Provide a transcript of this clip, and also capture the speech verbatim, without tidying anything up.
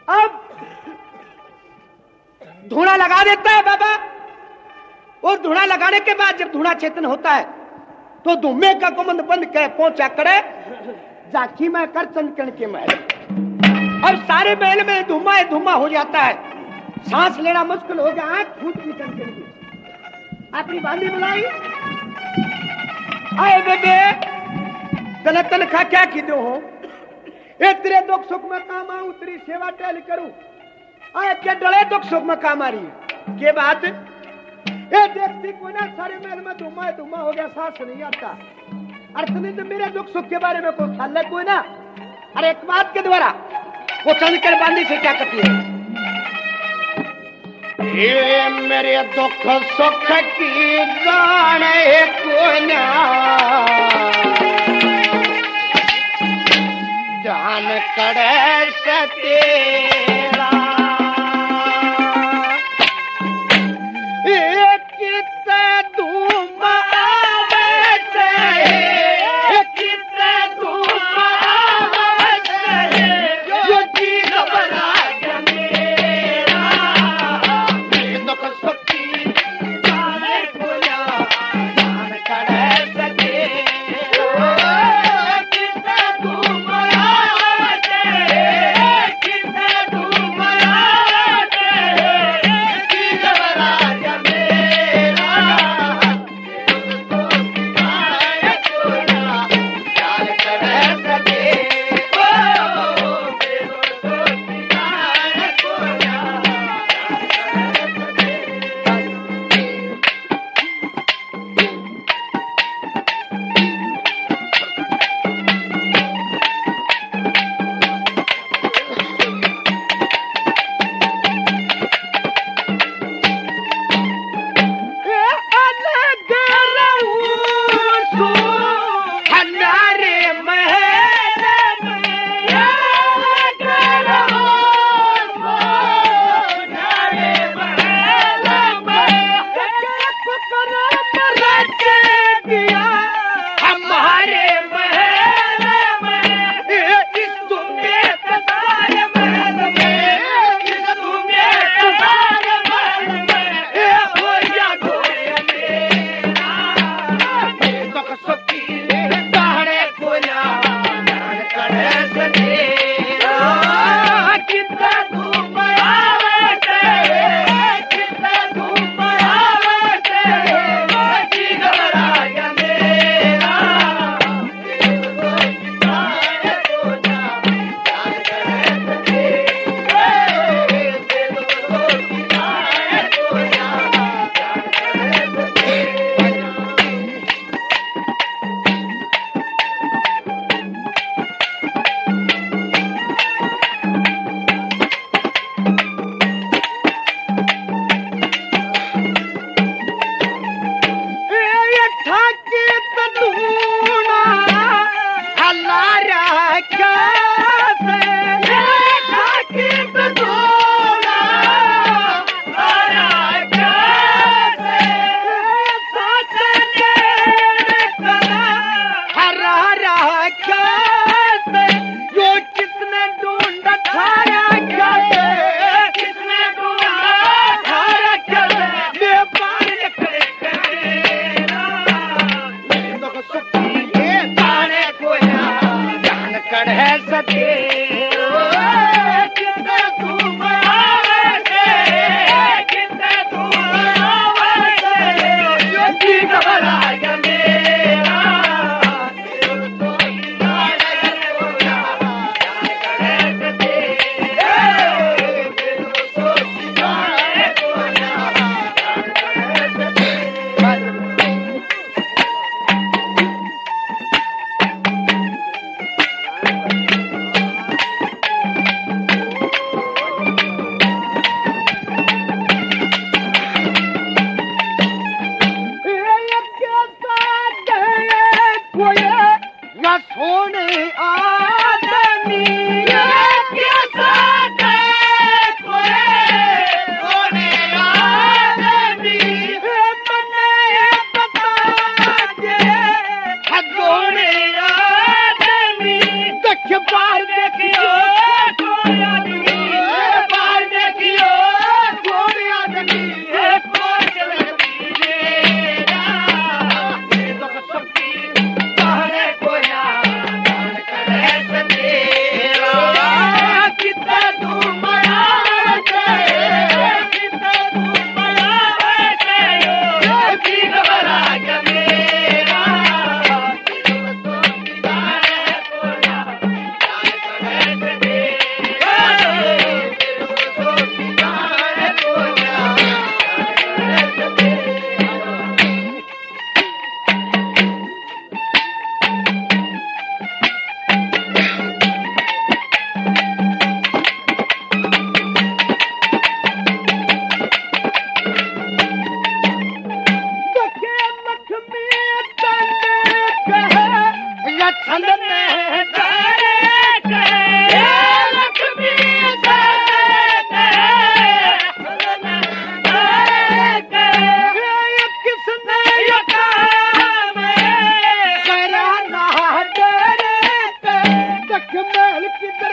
अब धुआं लगा देता है बाबा, और धुआं लगाने के बाद जब धुआं चेतन होता है तो धुमे का कुमंद बंद कर पहुंचा करे जाखी में कर चंदकण के महल। अब सारे महल में धुआं धुआं हो जाता है, सांस लेना मुश्किल हो गया, आंख फूट निकल गई। अपनी बांधी बुलाई, आए बेबे तन तनखा क्या की दो हो, ए तेरे दुख सुख में काम आऊं, तेरी सेवा टहल करूं, आए क्या डले दुख सुख में काम आ रही है के बात ए देखती कोई ना सारे महल में धुआं धुआं हो गया, सांस नहीं आता। अर्थ नहीं तो मेरे दुख सुख के बारे में कोई ख्याल है कोई ना। अरे एक बात के द्वारा वो चंदकण बांधी से क्या कहती है, ये मेरे दुख सुख की जाने कोई ना, जान करे से तेरा एक कितना धूम आवे से, कितना धूम आवे से, जो जी घबरा गया मेरा, मेरे दुख सुख की जाने कोई ना, जान करे से तेरा कितना धूम आवे से, कितना टहल की